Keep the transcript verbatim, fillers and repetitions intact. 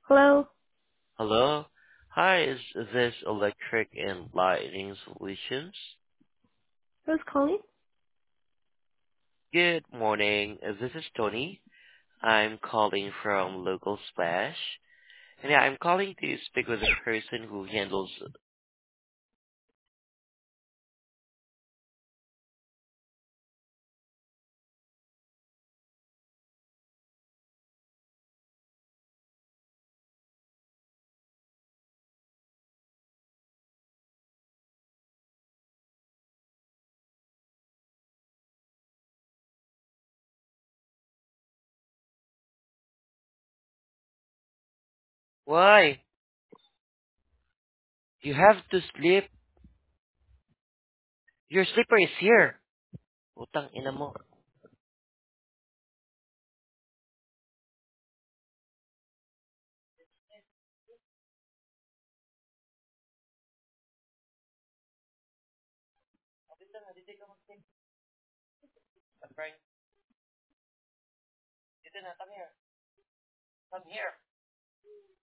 Hello, Hello. Hi, is this Electric and Lighting Solutions? who's calling? Good morning. uh, This is Tony. I'm calling from Local Splash. And yeah, I'm calling to speak with the person who handles. Why? You have to sleep. Your sleeper is here. Utang ina mo. Frank, dito na, come here. Come here.